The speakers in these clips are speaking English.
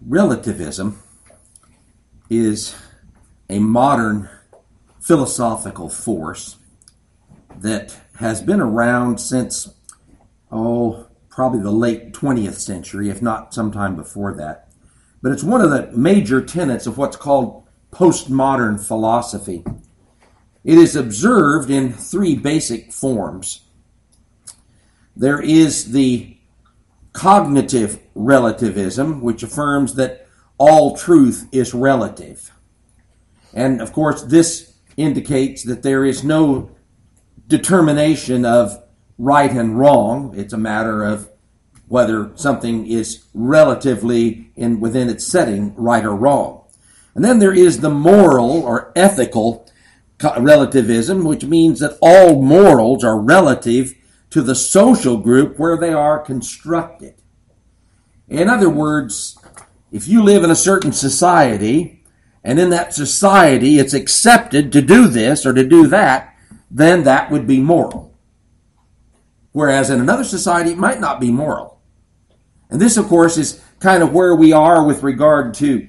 Relativism is a modern philosophical force that has been around since, probably the late 20th century, if not sometime before that. But it's one of the major tenets of what's called postmodern philosophy. It is observed in three basic forms. There is the cognitive relativism, which affirms that all truth is relative. And of course, this indicates that there is no determination of right and wrong. It's a matter of whether something is relatively within its setting, right or wrong. And then there is the moral or ethical relativism, which means that all morals are relative to the social group where they are constructed. In other words, if you live in a certain society, and in that society it's accepted to do this or to do that, then that would be moral. Whereas in another society, it might not be moral. And this, of course, is kind of where we are with regard to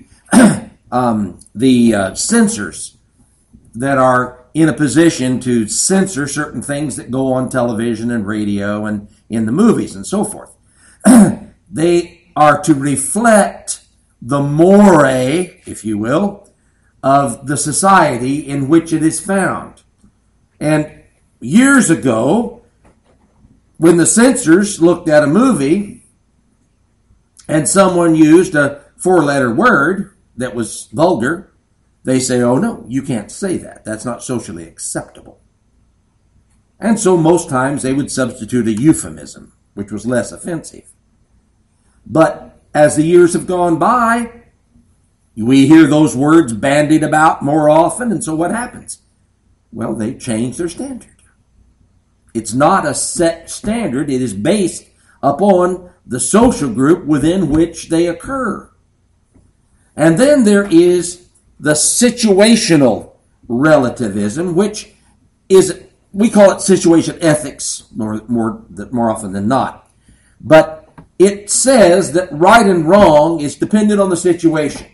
the censors that are in a position to censor certain things that go on television and radio and in the movies and so forth. They are to reflect the moray, if you will, of the society in which it is found. And years ago, when the censors looked at a movie and someone used a four-letter word that was vulgar, they say, oh no, you can't say that. That's not socially acceptable. And so most times they would substitute a euphemism, which was less offensive. But as the years have gone by, we hear those words bandied about more often, and so what happens? Well, they change their standard. It's not a set standard. It is based upon the social group within which they occur. And then there is the situational relativism, which is, we call it situation ethics more often than not. But it says that right and wrong is dependent on the situation.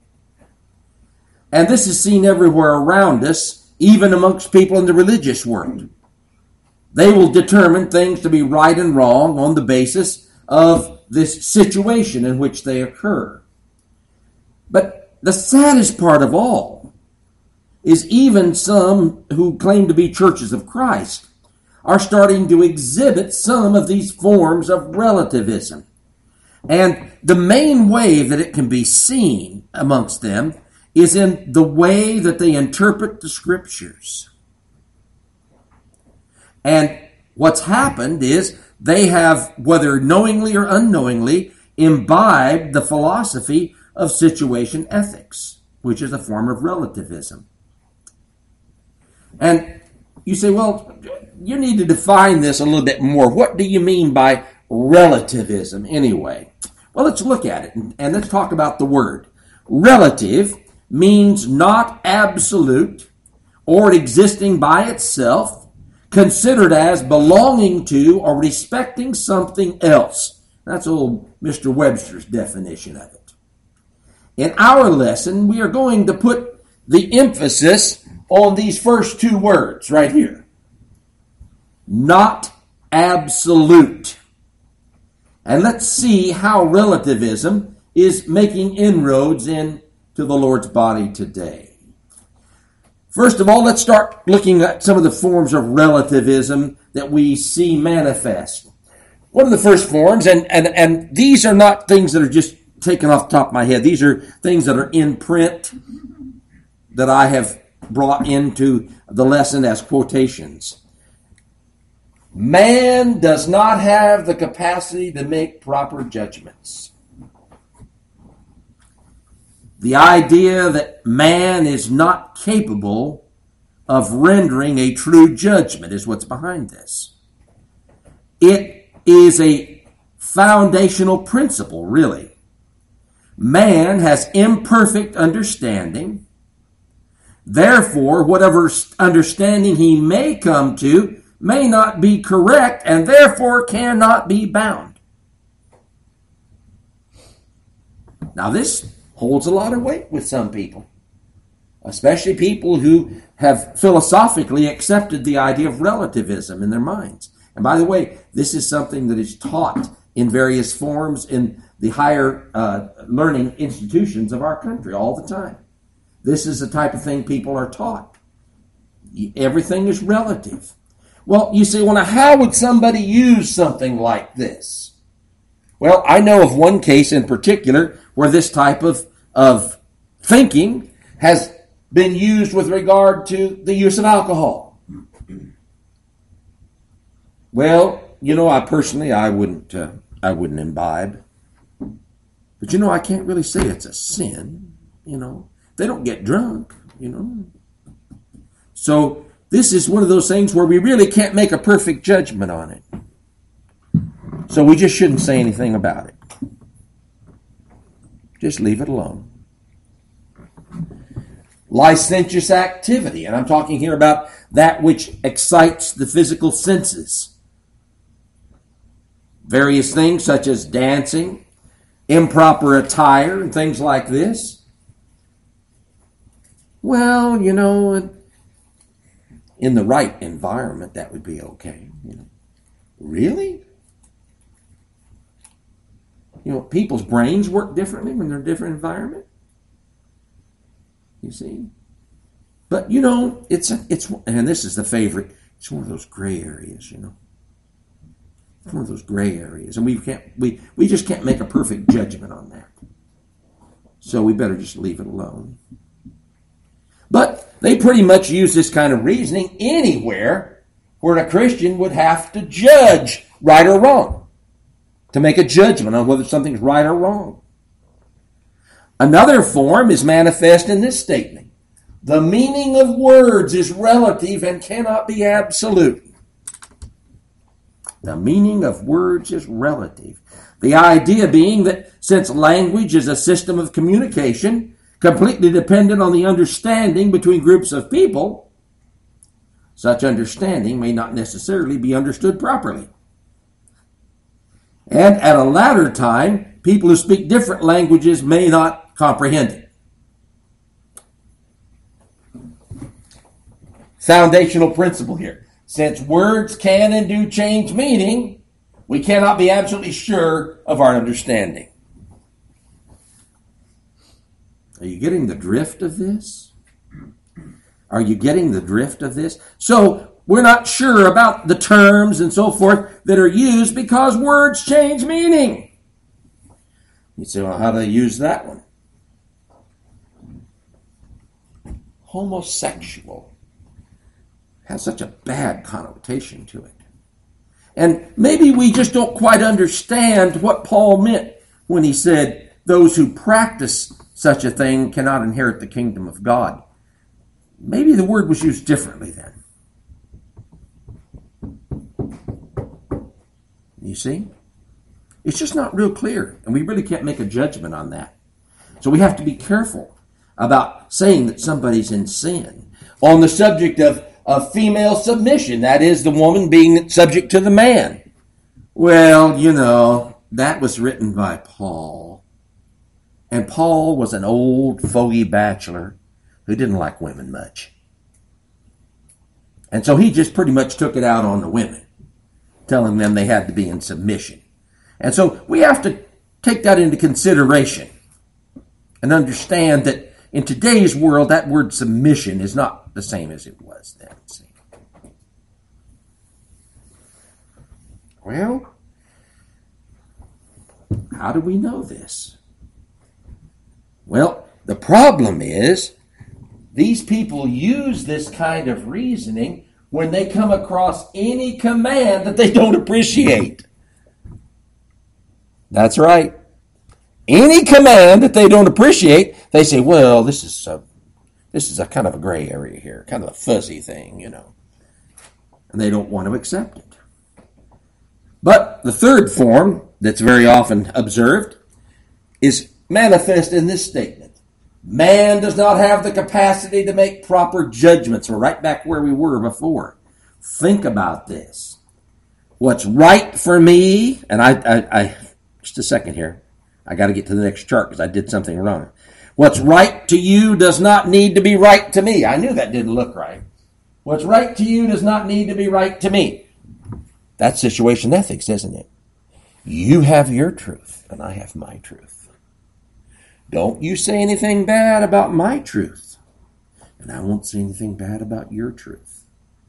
And this is seen everywhere around us, even amongst people in the religious world. They will determine things to be right and wrong on the basis of this situation in which they occur. But the saddest part of all is even some who claim to be churches of Christ are starting to exhibit some of these forms of relativism. And the main way that it can be seen amongst them is in the way that they interpret the Scriptures. And what's happened is they have, whether knowingly or unknowingly, imbibed the philosophy of situation ethics, which is a form of relativism. And you say, well, you need to define this a little bit more. What do you mean by relativism anyway? Well, let's look at it and let's talk about the word. Relative means not absolute or existing by itself, considered as belonging to or respecting something else. That's old Mr. Webster's definition of it. In our lesson, we are going to put the emphasis on these first two words right here. Not absolute. And let's see how relativism is making inroads into the Lord's body today. First of all, let's start looking at some of the forms of relativism that we see manifest. One of the first forms, and these are not things that are just taken off the top of my head. These are things that are in print that I have brought into the lesson as quotations. Man does not have the capacity to make proper judgments. The idea that man is not capable of rendering a true judgment is what's behind this. It is a foundational principle, really. Man has imperfect understanding. Therefore, whatever understanding he may come to may not be correct and therefore cannot be bound. Now, this holds a lot of weight with some people, especially people who have philosophically accepted the idea of relativism in their minds. And by the way, this is something that is taught in various forms in the higher learning institutions of our country all the time. This is the type of thing people are taught. Everything is relative. Well, you say, well, now how would somebody use something like this? Well, I know of one case in particular where this type of thinking has been used with regard to the use of alcohol. Well, I wouldn't imbibe. But I can't really say it's a sin, They don't get drunk, So this is one of those things where we really can't make a perfect judgment on it. So we just shouldn't say anything about it. Just leave it alone. Licentious activity, and I'm talking here about that which excites the physical senses. Various things such as dancing, improper attire, and things like this. Well, in the right environment, that would be okay. Really? People's brains work differently when they're in a different environment. You see? But, it's and this is the favorite, it's one of those gray areas, It's one of those gray areas. And we just can't make a perfect judgment on that. So we better just leave it alone. But they pretty much use this kind of reasoning anywhere where a Christian would have to judge right or wrong, to make a judgment on whether something's right or wrong. Another form is manifest in this statement. The meaning of words is relative and cannot be absolute. The meaning of words is relative. The idea being that since language is a system of communication, completely dependent on the understanding between groups of people, such understanding may not necessarily be understood properly. And at a latter time, people who speak different languages may not comprehend it. Foundational principle here. Since words can and do change meaning, we cannot be absolutely sure of our understanding. Are you getting the drift of this? Are you getting the drift of this? So, we're not sure about the terms and so forth that are used because words change meaning. You say, well, how do they use that one? Homosexual has such a bad connotation to it. And maybe we just don't quite understand what Paul meant when he said, those who practice such a thing cannot inherit the kingdom of God. Maybe the word was used differently then. You see? It's just not real clear, and we really can't make a judgment on that. So we have to be careful about saying that somebody's in sin. On the subject of female submission, that is, the woman being subject to the man. Well, that was written by Paul. And Paul was an old fogey bachelor who didn't like women much. And so he just pretty much took it out on the women, telling them they had to be in submission. And so we have to take that into consideration and understand that in today's world, that word submission is not the same as it was then. See? Well, how do we know this? Well, the problem is these people use this kind of reasoning when they come across any command that they don't appreciate. That's right. Any command that they don't appreciate, they say, well, this is a kind of a gray area here, kind of a fuzzy thing, And they don't want to accept it. But the third form that's very often observed is manifest in this statement. Man does not have the capacity to make proper judgments. We're right back where we were before. Think about this. What's right for me, and I just a second here. I got to get to the next chart because I did something wrong. What's right to you does not need to be right to me. I knew that didn't look right. What's right to you does not need to be right to me. That's situation ethics, isn't it? You have your truth, and I have my truth. Don't you say anything bad about my truth, and I won't say anything bad about your truth.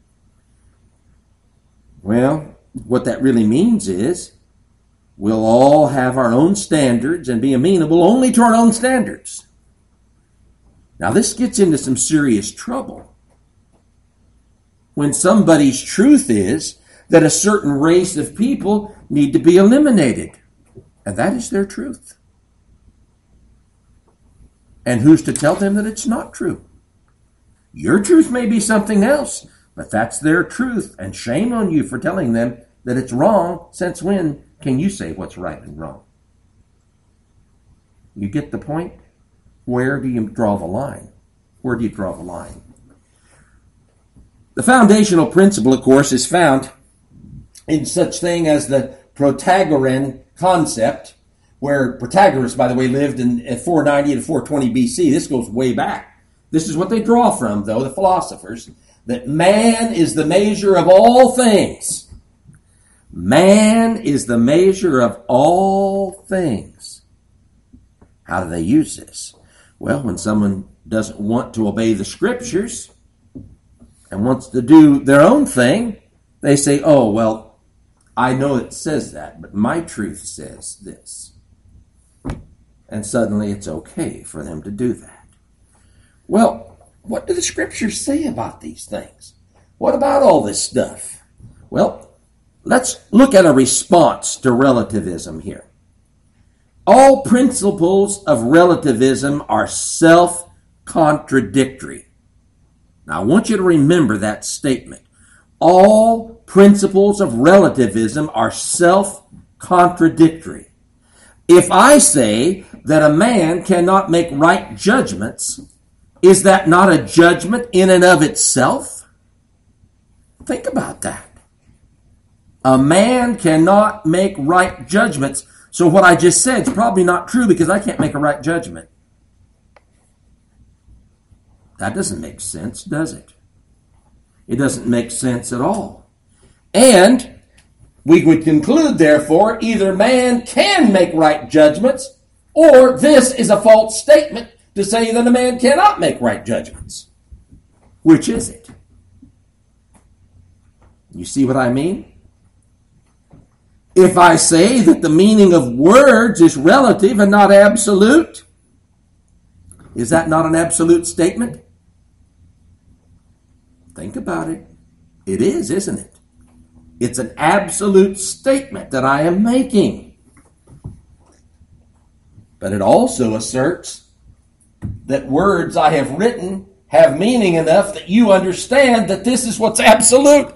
Well, what that really means is we'll all have our own standards and be amenable only to our own standards. Now, this gets into some serious trouble. When somebody's truth is that a certain race of people need to be eliminated. And that is their truth. And who's to tell them that it's not true? Your truth may be something else, but that's their truth. And shame on you for telling them that it's wrong. Since when can you say what's right and wrong? You get the point? Where do you draw the line? Where do you draw the line? The foundational principle, of course, is found in such thing as the Protagorean concept, where Protagoras, by the way, lived in 490 to 420 BC. This goes way back. This is what they draw from, though, the philosophers, that man is the measure of all things. Man is the measure of all things. How do they use this? Well, when someone doesn't want to obey the scriptures and wants to do their own thing, they say, oh, well, I know it says that, but my truth says this. And suddenly it's okay for them to do that. Well, what do the scriptures say about these things? What about all this stuff? Well, let's look at a response to relativism here. All principles of relativism are self-contradictory. Now, I want you to remember that statement. All principles of relativism are self-contradictory. If I say that a man cannot make right judgments, is that not a judgment in and of itself? Think about that. A man cannot make right judgments. So what I just said is probably not true because I can't make a right judgment. That doesn't make sense, does it? It doesn't make sense at all. And we would conclude, therefore, either man can make right judgments, or this is a false statement to say that a man cannot make right judgments. Which is it? You see what I mean? If I say that the meaning of words is relative and not absolute, is that not an absolute statement? Think about it. It is, isn't it? It's an absolute statement that I am making. But it also asserts that words I have written have meaning enough that you understand that this is what's absolute.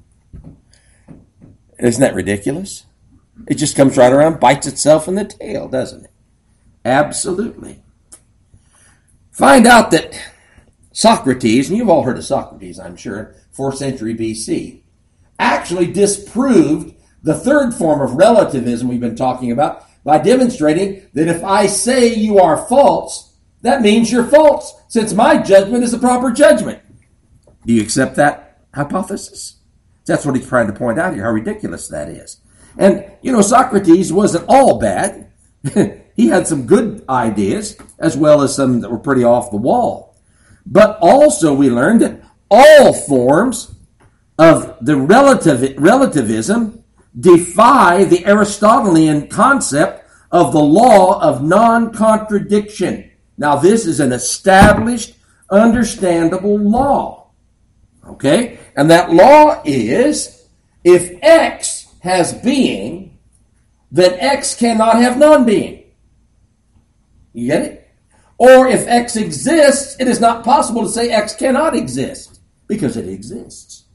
Isn't that ridiculous? It just comes right around, bites itself in the tail, doesn't it? Absolutely. Find out that Socrates, and you've all heard of Socrates, I'm sure, 4th century BC, actually disproved the third form of relativism we've been talking about by demonstrating that if I say you are false, that means you're false, since my judgment is the proper judgment. Do you accept that hypothesis? That's what he's trying to point out here, how ridiculous that is. And, Socrates wasn't all bad. He had some good ideas, as well as some that were pretty off the wall. But also we learned that all forms of the relativism defy the Aristotelian concept of the law of non-contradiction. Now, this is an established, understandable law. Okay? And that law is, if X has being, then X cannot have non-being. You get it? Or if X exists, it is not possible to say X cannot exist, because it exists.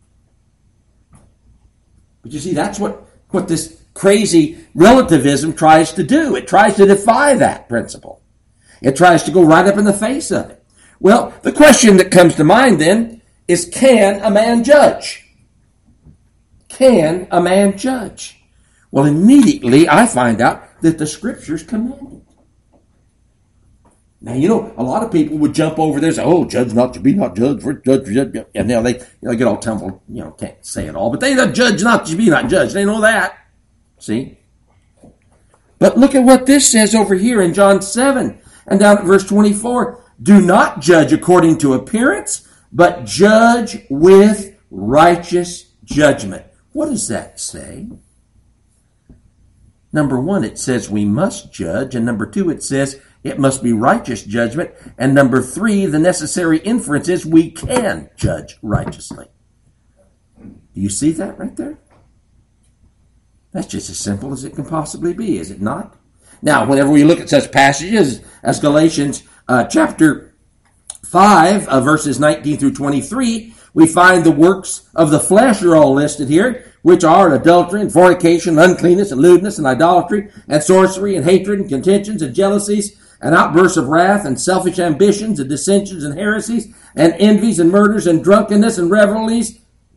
But you see, that's what this crazy relativism tries to do. It tries to defy that principle. It tries to go right up in the face of it. Well, the question that comes to mind then is, can a man judge? Can a man judge? Well, immediately I find out that the Scriptures commanded. Now, you know, a lot of people would jump over there and say, oh, judge not to be not judged, for judge, and now they get all tumbled, can't say it all, but they judge not to be not judged. They know that. See? But look at what this says over here in John 7 and down at verse 24. Do not judge according to appearance, but judge with righteous judgment. What does that say? Number one, it says we must judge. And number two, it says it must be righteous judgment. And number three, the necessary inference is we can judge righteously. Do you see that right there? That's just as simple as it can possibly be, is it not? Now, whenever we look at such passages as Galatians chapter 5, verses 19 through 23, we find the works of the flesh are all listed here, which are adultery and fornication, uncleanness and lewdness and idolatry and sorcery and hatred and contentions and jealousies and outbursts of wrath and selfish ambitions and dissensions and heresies and envies and murders and drunkenness and revelries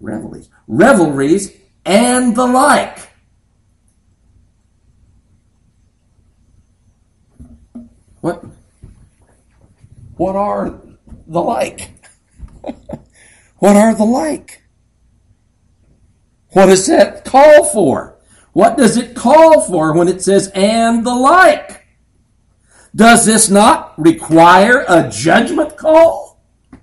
and the like. What are the like? What are the like? What does that call for? What does it call for when it says and the like? Does this not require a judgment call?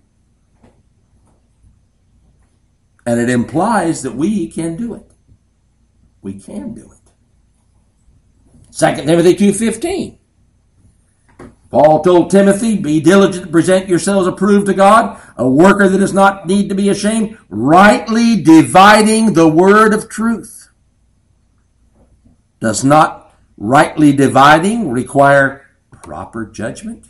And it implies that we can do it. We can do it. 2 Timothy 2:15. Paul told Timothy, be diligent to present yourselves approved to God, a worker that does not need to be ashamed, rightly dividing the word of truth. Does not rightly dividing require proper judgment?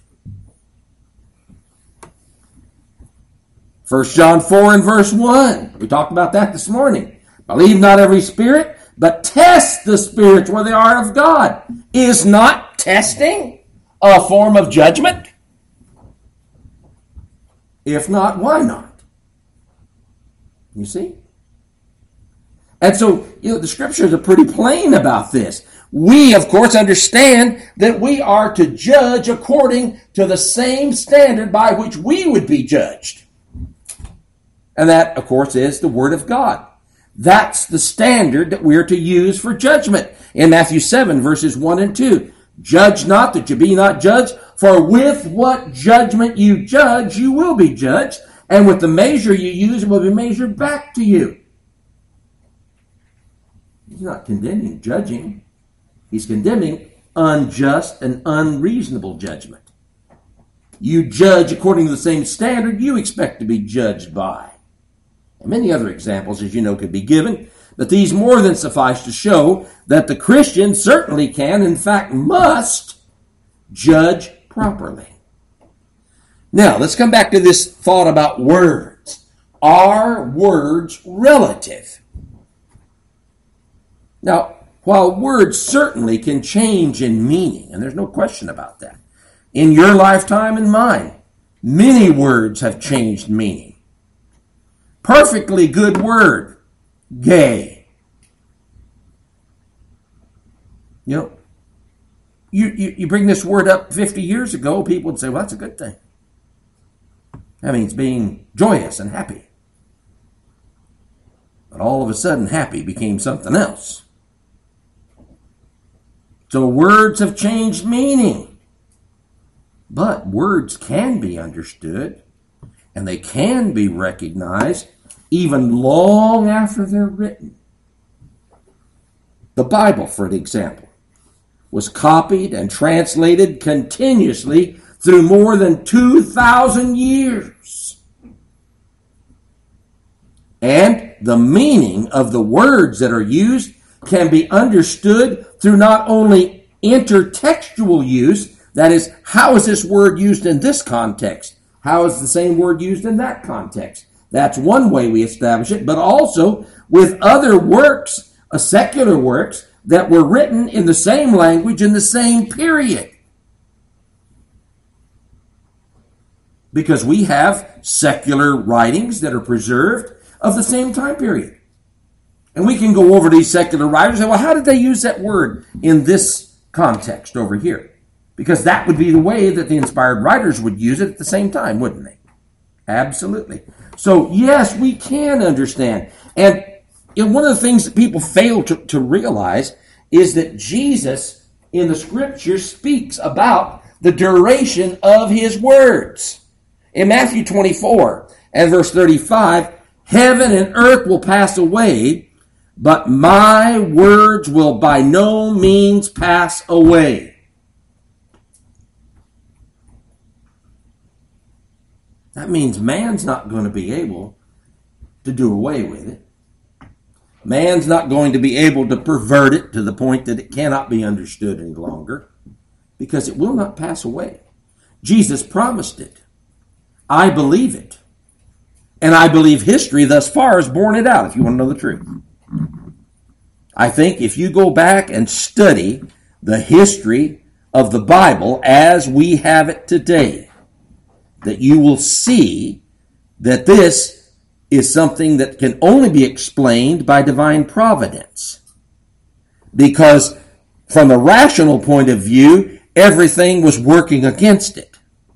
1 John 4 and verse 1. We talked about that this morning. Believe not every spirit, but test the spirits whether they are of God. Is not testing a form of judgment? If not, why not? You see? And so, the Scriptures are pretty plain about this. We, of course, understand that we are to judge according to the same standard by which we would be judged. And that, of course, is the Word of God. That's the standard that we're to use for judgment. In Matthew 7, verses 1 and 2, judge not that you be not judged, for with what judgment you judge, you will be judged, and with the measure you use, it will be measured back to you. He's not condemning judging. He's condemning unjust and unreasonable judgment. You judge according to the same standard you expect to be judged by. And many other examples, as you know, could be given, but these more than suffice to show that the Christian certainly can, in fact must, judge properly. Now, let's come back to this thought about words. Are words relative? Now, while words certainly can change in meaning, and there's no question about that, in your lifetime and mine, many words have changed meaning. Perfectly good word, gay. You bring this word up 50 years ago, people would say, well, that's a good thing. That means being joyous and happy. But all of a sudden, happy became something else. So words have changed meaning. But words can be understood, and they can be recognized even long after they're written. The Bible, for example, was copied and translated continuously through more than 2,000 years. And the meaning of the words that are used can be understood through not only intertextual use, that is, how is this word used in this context? How is the same word used in that context? That's one way we establish it, but also with other works, secular works, that were written in the same language in the same period. Because we have secular writings that are preserved of the same time period. And we can go over these secular writers and say, well, how did they use that word in this context over here. Because that would be the way that the inspired writers would use it at the same time, wouldn't they? Absolutely. So, yes, we can understand. And one of the things that people fail to realize is that Jesus in the Scriptures speaks about the duration of his words. In Matthew 24 and verse 35, heaven and earth will pass away, but my words will by no means pass away. That means man's not going to be able to do away with it. Man's not going to be able to pervert it to the point that it cannot be understood any longer, because it will not pass away. Jesus promised it. I believe it. And I believe history thus far has borne it out, if you want to know the truth. I think if you go back and study the history of the Bible as we have it today, that you will see that this is something that can only be explained by divine providence. Because from a rational point of view, everything was working against it.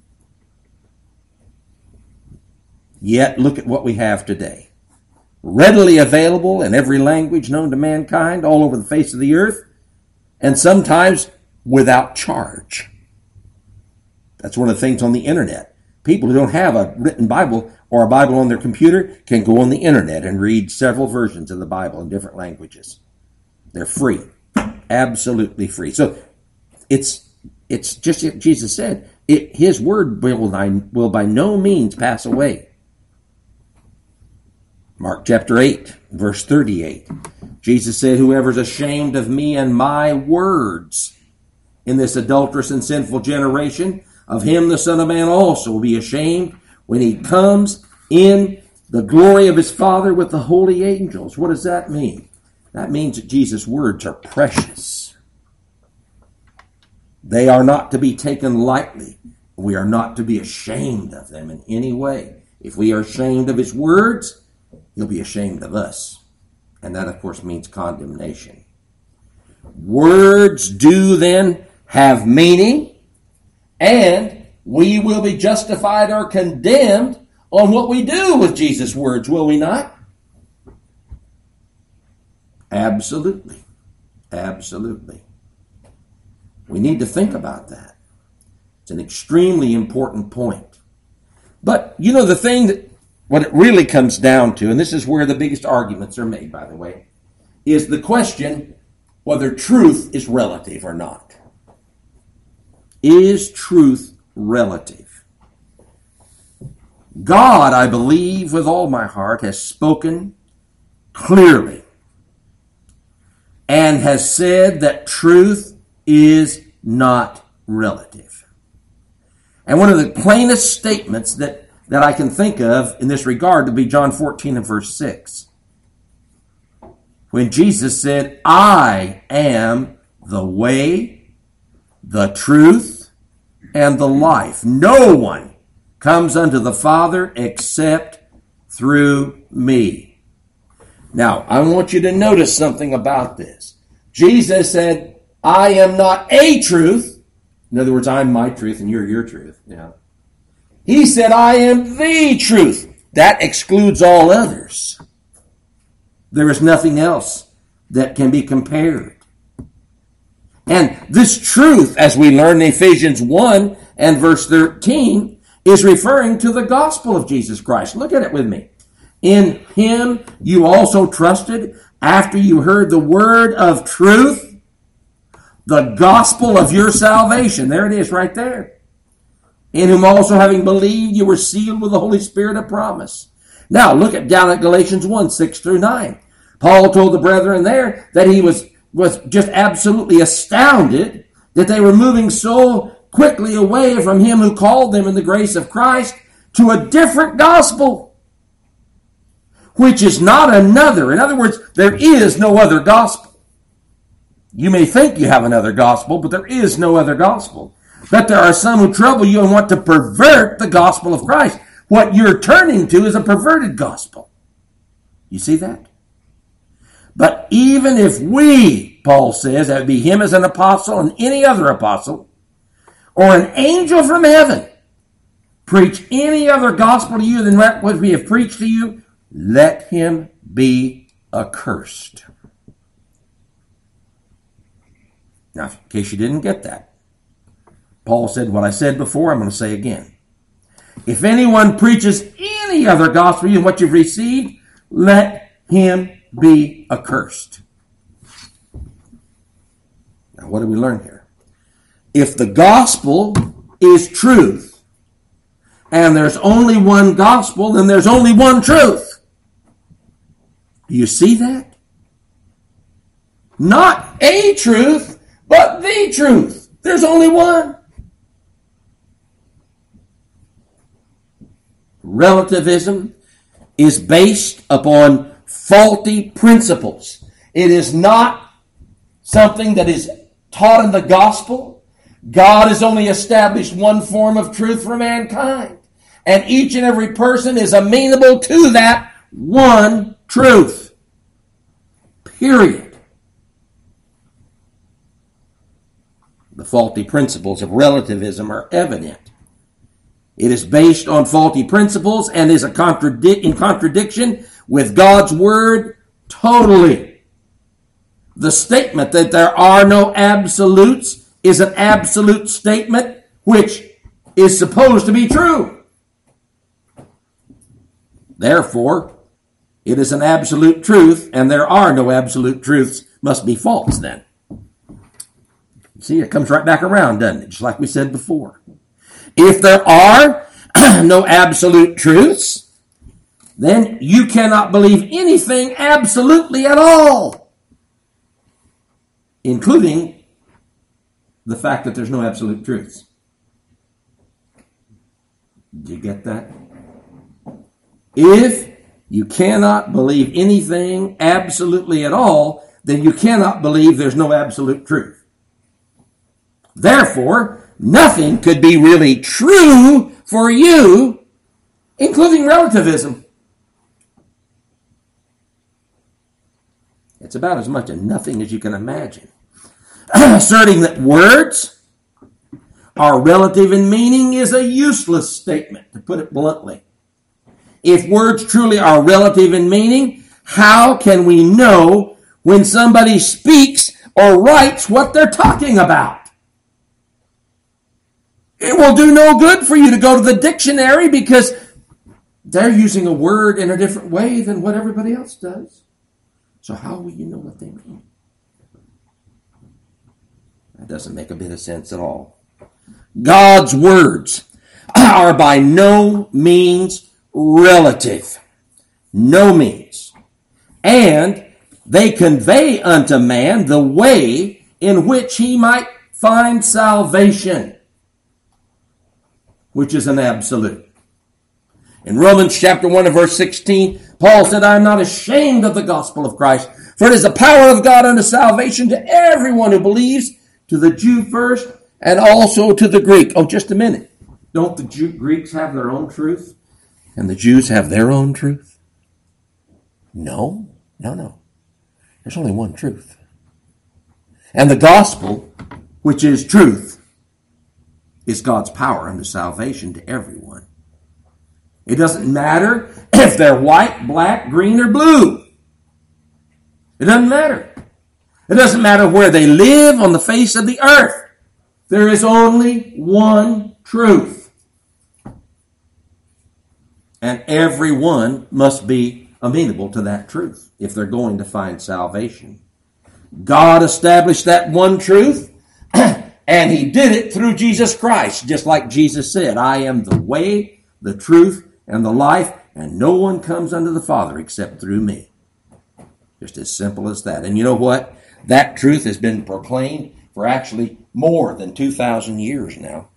Yet, look at what we have today. Readily available in every language known to mankind all over the face of the earth, and sometimes without charge. That's one of the things on the internet. People who don't have a written Bible or a Bible on their computer can go on the internet and read several versions of the Bible in different languages. They're free. Absolutely free. So it's just what Jesus said. His word will by no means pass away. Mark chapter 8, verse 38. Jesus said, whoever's ashamed of me and my words in this adulterous and sinful generation, of him the Son of Man also will be ashamed when he comes in the glory of his Father with the holy angels. What does that mean? That means that Jesus' words are precious. They are not to be taken lightly. We are not to be ashamed of them in any way. If we are ashamed of his words, he'll be ashamed of us. And that, of course, means condemnation. Words do then have meaning, and we will be justified or condemned on what we do with Jesus' words, will we not? Absolutely. Absolutely. We need to think about that. It's an extremely important point. But, you know, the thing that, what it really comes down to, and this is where the biggest arguments are made, by the way, is the question whether truth is relative or not. Is truth relative? God, I believe with all my heart, has spoken clearly and has said that truth is not relative. And one of the plainest statements that I can think of in this regard would be John 14 and verse 6. When Jesus said, I am the way, the truth, and the life. No one comes unto the Father except through me. Now, I want you to notice something about this. Jesus said, I am not a truth. In other words, I'm my truth and you're your truth. Yeah. He said, I am the truth. That excludes all others. There is nothing else that can be compared. And this truth, as we learn in Ephesians 1 and verse 13, is referring to the gospel of Jesus Christ. Look at it with me. In him you also trusted after you heard the word of truth, the gospel of your salvation. There it is right there. In whom also having believed you were sealed with the Holy Spirit of promise. Now look down at Galatians 1, 6 through 9. Paul told the brethren there that he was just absolutely astounded that they were moving so quickly away from him who called them in the grace of Christ to a different gospel, which is not another. In other words, there is no other gospel. You may think you have another gospel, but there is no other gospel. But there are some who trouble you and want to pervert the gospel of Christ. What you're turning to is a perverted gospel. You see that? But even if we Paul says, that would be him as an apostle and any other apostle, or an angel from heaven, preach any other gospel to you than what we have preached to you, let him be accursed. Now, in case you didn't get that, Paul said what I said before, I'm going to say again. If anyone preaches any other gospel than what you've received, let him be accursed. Now, what do we learn here? If the gospel is truth, and there's only one gospel, then there's only one truth. Do you see that? Not a truth, but the truth. There's only one. Relativism is based upon faulty principles. It is not something that is taught in the gospel. God has only established one form of truth for mankind, and each and every person is amenable to that one truth. Period. The faulty principles of relativism are evident. It is based on faulty principles and is in contradiction with God's word totally. The statement that there are no absolutes is an absolute statement which is supposed to be true. Therefore, it is an absolute truth, and there are no absolute truths, must be false then. See, it comes right back around, doesn't it? Just like we said before. If there are no absolute truths, then you cannot believe anything absolutely at all, including the fact that there's no absolute truths. Did you get that? If you cannot believe anything absolutely at all, then you cannot believe there's no absolute truth. Therefore, nothing could be really true for you, including relativism. It's about as much of nothing as you can imagine. Asserting that words are relative in meaning is a useless statement, to put it bluntly. If words truly are relative in meaning, how can we know when somebody speaks or writes what they're talking about? It will do no good for you to go to the dictionary because they're using a word in a different way than what everybody else does. So how will you know what they mean? That doesn't make a bit of sense at all. God's words are by no means relative. No means. And they convey unto man the way in which he might find salvation, which is an absolute. In Romans chapter 1 and verse 16, Paul said, I am not ashamed of the gospel of Christ, for it is the power of God unto salvation to everyone who believes, to the Jew first, and also to the Greek. Oh, just a minute. Don't the Greeks have their own truth? And the Jews have their own truth? No. There's only one truth. And the gospel, which is truth, is God's power unto salvation to everyone. It doesn't matter if they're white, black, green, or blue. It doesn't matter. It doesn't matter where they live on the face of the earth. There is only one truth. And everyone must be amenable to that truth if they're going to find salvation. God established that one truth, and he did it through Jesus Christ, just like Jesus said, I am the way, the truth, and the life, and no one comes unto the Father except through me. Just as simple as that. And you know what? That truth has been proclaimed for actually more than 2,000 years now.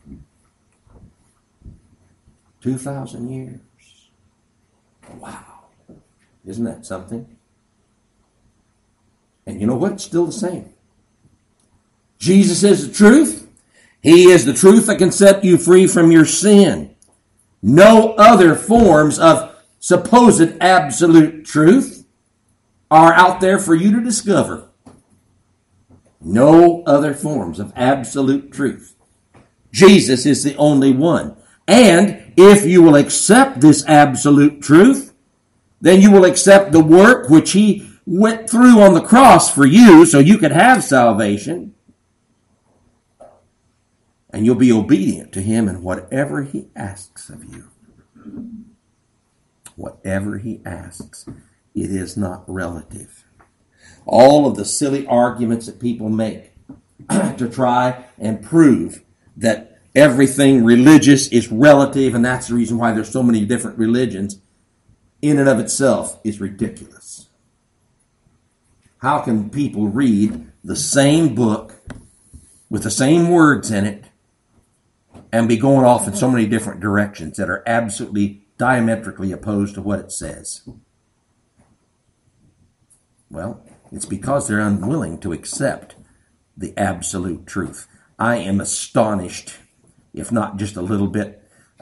2,000 years. Wow. Isn't that something? And you know what? It's still the same. Jesus is the truth. He is the truth that can set you free from your sin. No other forms of supposed absolute truth are out there for you to discover. No other forms of absolute truth. Jesus is the only one. And if you will accept this absolute truth, then you will accept the work which he went through on the cross for you so you could have salvation. And you'll be obedient to him in whatever he asks of you. Whatever he asks. It is not relative. All of the silly arguments that people make to try and prove that everything religious is relative, and that's the reason why there's so many different religions, in and of itself is ridiculous. How can people read the same book with the same words in it and be going off in so many different directions that are absolutely diametrically opposed to what it says? Well, it's because they're unwilling to accept the absolute truth. I am astonished, if not just a little bit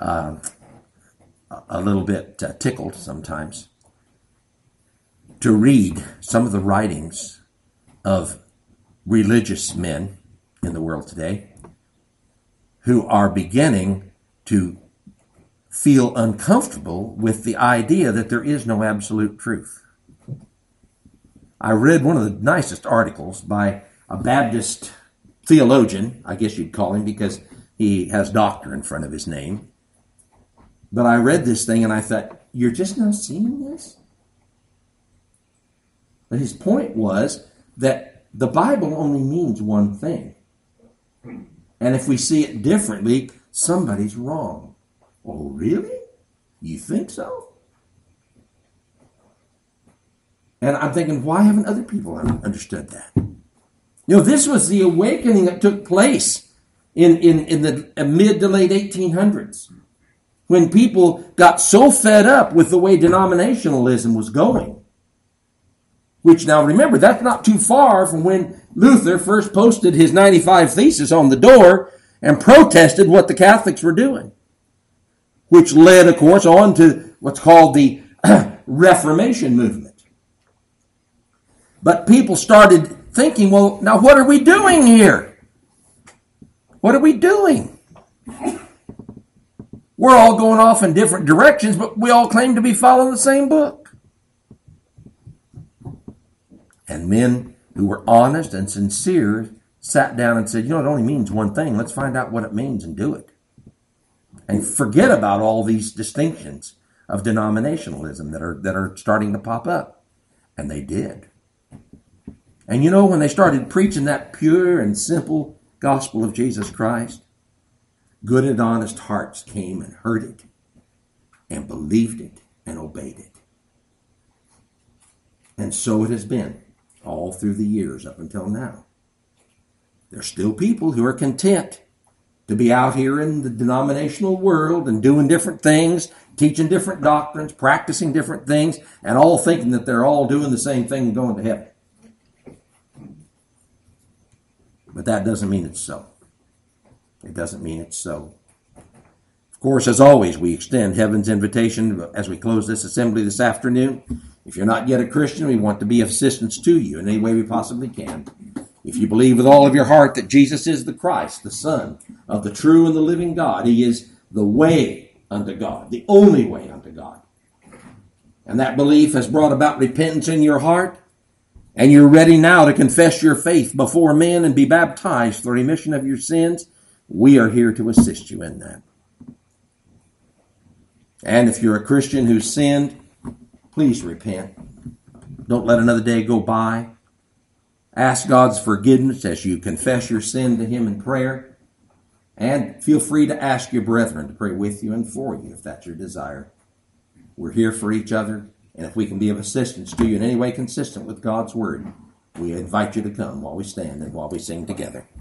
tickled sometimes, to read some of the writings of religious men in the world today who are beginning to feel uncomfortable with the idea that there is no absolute truth. I read one of the nicest articles by a Baptist theologian, I guess you'd call him because he has doctor in front of his name. But I read this thing and I thought, you're just not seeing this? But his point was that the Bible only means one thing. And if we see it differently, somebody's wrong. Oh, really? You think so? And I'm thinking, why haven't other people understood that? You know, this was the awakening that took place in the mid to late 1800s, when people got so fed up with the way denominationalism was going. Which, now remember, that's not too far from when Luther first posted his 95 Theses on the door and protested what the Catholics were doing. Which led, of course, on to what's called the Reformation movement. But people started thinking, well, now what are we doing here? What are we doing? We're all going off in different directions, but we all claim to be following the same book. And men who were honest and sincere sat down and said, you know, it only means one thing. Let's find out what it means and do it. And forget about all these distinctions of denominationalism that are starting to pop up. And they did. And you know, when they started preaching that pure and simple gospel of Jesus Christ, good and honest hearts came and heard it and believed it and obeyed it. And so it has been all through the years up until now. There's still people who are content to be out here in the denominational world and doing different things, teaching different doctrines, practicing different things, and all thinking that they're all doing the same thing and going to heaven. But that doesn't mean it's so. It doesn't mean it's so. Of course, as always, we extend heaven's invitation as we close this assembly this afternoon. If you're not yet a Christian, we want to be of assistance to you in any way we possibly can. If you believe with all of your heart that Jesus is the Christ, the Son of the true and the living God, he is the way unto God, the only way unto God. And that belief has brought about repentance in your heart, and you're ready now to confess your faith before men and be baptized for remission of your sins, we are here to assist you in that. And if you're a Christian who's sinned, please repent. Don't let another day go by. Ask God's forgiveness as you confess your sin to him in prayer. And feel free to ask your brethren to pray with you and for you if that's your desire. We're here for each other. And if we can be of assistance to you in any way consistent with God's word, we invite you to come while we stand and while we sing together.